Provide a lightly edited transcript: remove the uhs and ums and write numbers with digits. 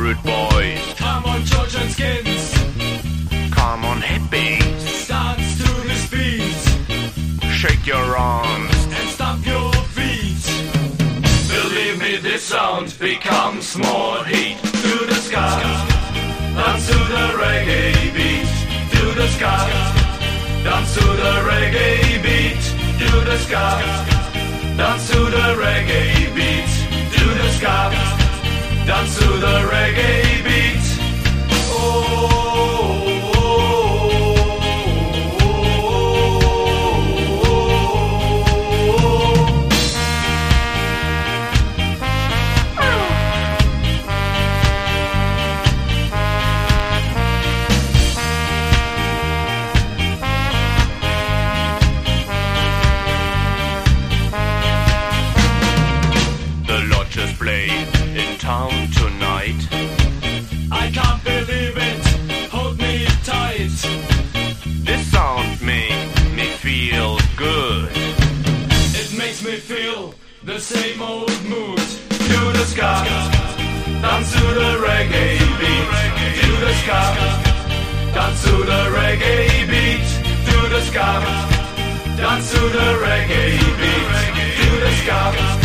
rude boys. Come on, children skins. Come on, hippies. Dance to this beat. Shake your arms And stomp your feet. Believe me, this sound becomes more heat. To the ska. Dance to the reggae beat. To the ska. Dance to the reggae beat. Do the ska. Dance to the reggae beat. Do the ska. Dance to the reggae beat. Just play in town tonight. I can't believe it, hold me tight. This sound make me feel good. It makes me feel the same old mood. Do the ska, dance to the reggae beat. Do the ska, dance to the reggae beat. Do the ska, dance to the reggae beat. Do the ska.